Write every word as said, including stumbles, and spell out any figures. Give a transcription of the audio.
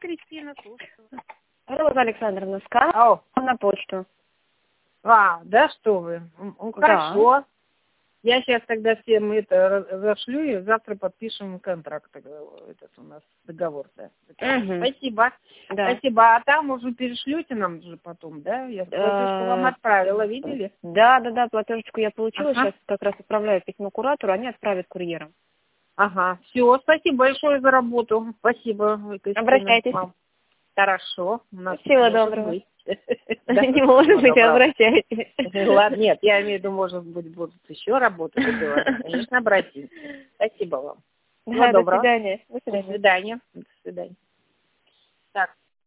Кристина, слушаю. Роза Александровна, скажем Ау. на почту. А, да, что вы? Ну, Да. хорошо. Я сейчас тогда всем это зашлю и завтра подпишем контракт, этот у нас договор-то. Угу. Спасибо. Да. Спасибо. А там уже перешлете нам же потом, да? Я платежку вам отправила, видели? Да, да, да, платежечку я получила. Ага. Сейчас как раз отправляю письмо куратору, они отправят курьером. Ага. Все, спасибо большое за работу. Спасибо, Кристина. Обращайтесь. Вам. Хорошо. У нас Всего может доброго. быть. Не может быть, обращайтесь. Ладно, нет, я имею в виду, может быть, будут еще работать. Конечно, обратимся. Спасибо вам. Всего Да, до доброго. свидания. До До свидания. свидания. До свидания.